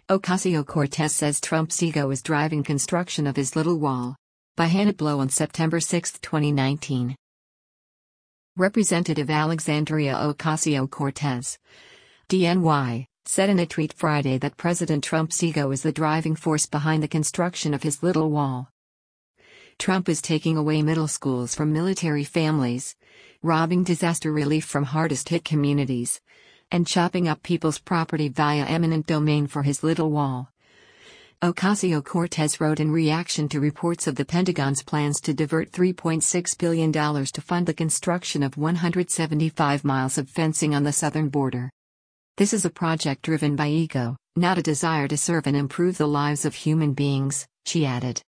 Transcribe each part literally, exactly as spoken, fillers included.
Ocasio-Cortez says Trump's ego is driving construction of his little wall. By Hannah Blow on September sixth, twenty nineteen. Representative Alexandria Ocasio-Cortez, D N Y, said in a tweet Friday that President Trump's ego is the driving force behind the construction of his little wall. Trump is taking away middle schools from military families, robbing disaster relief from hardest-hit communities, and chopping up people's property via eminent domain for his little wall. Ocasio-Cortez wrote in reaction to reports of the Pentagon's plans to divert three point six billion dollars to fund the construction of one hundred seventy-five miles of fencing on the southern border. This is a project driven by ego, not a desire to serve and improve the lives of human beings, she added.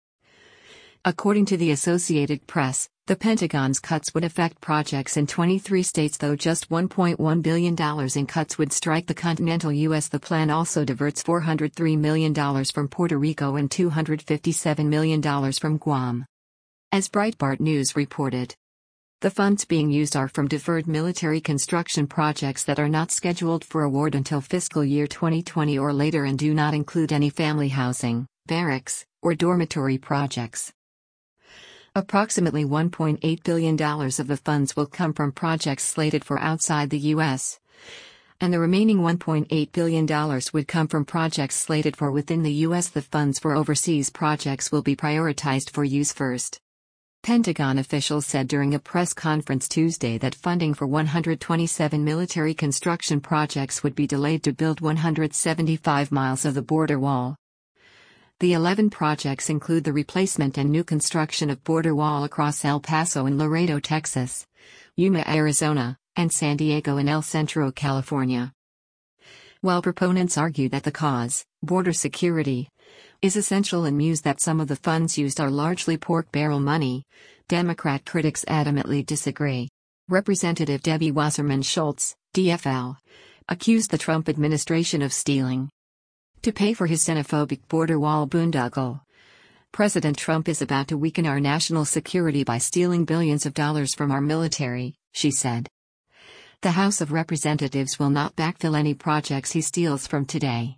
According to the Associated Press, the Pentagon's cuts would affect projects in twenty-three states, though just one point one billion dollars in cuts would strike the continental U S. The plan also diverts four hundred three million dollars from Puerto Rico and two hundred fifty-seven million dollars from Guam. As Breitbart News reported, the funds being used are from deferred military construction projects that are not scheduled for award until fiscal year twenty twenty or later and do not include any family housing, barracks, or dormitory projects. Approximately one point eight billion dollars of the funds will come from projects slated for outside the U S, and the remaining one point eight billion dollars would come from projects slated for within the U S. The funds for overseas projects will be prioritized for use first. Pentagon officials said during a press conference Tuesday that funding for one hundred twenty-seven military construction projects would be delayed to build one hundred seventy-five miles of the border wall. The eleven projects include the replacement and new construction of border wall across El Paso and Laredo, Texas, Yuma, Arizona, and San Diego in El Centro, California. While proponents argue that the cause, border security, is essential and muse that some of the funds used are largely pork barrel money, Democrat critics adamantly disagree. Representative Debbie Wasserman Schultz, D F L, accused the Trump administration of stealing to pay for his xenophobic border wall boondoggle. President Trump is about to weaken our national security by stealing billions of dollars from our military, she said. The House of Representatives will not backfill any projects he steals from today.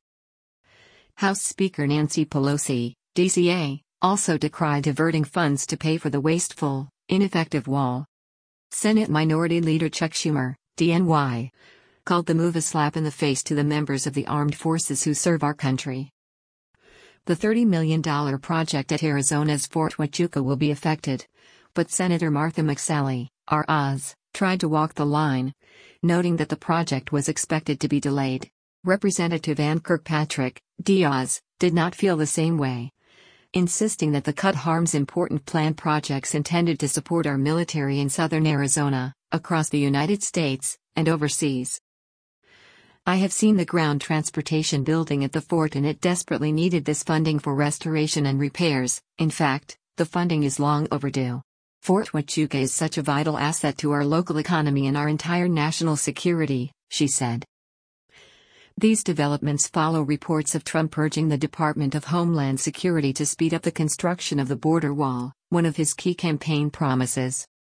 House Speaker Nancy Pelosi, D C A, also decried diverting funds to pay for the wasteful, ineffective wall. Senate Minority Leader Chuck Schumer, D N Y, called the move a slap in the face to the members of the armed forces who serve our country. The thirty million dollars project at Arizona's Fort Huachuca will be affected, but Senator Martha McSally, R Oz, tried to walk the line, noting that the project was expected to be delayed. Representative Ann Kirkpatrick, D Oz, did not feel the same way, insisting that the cut harms important planned projects intended to support our military in southern Arizona, across the United States, and overseas. I have seen the ground transportation building at the fort and it desperately needed this funding for restoration and repairs. In fact, the funding is long overdue. Fort Huachuca is such a vital asset to our local economy and our entire national security, she said. These developments follow reports of Trump urging the Department of Homeland Security to speed up the construction of the border wall, one of his key campaign promises.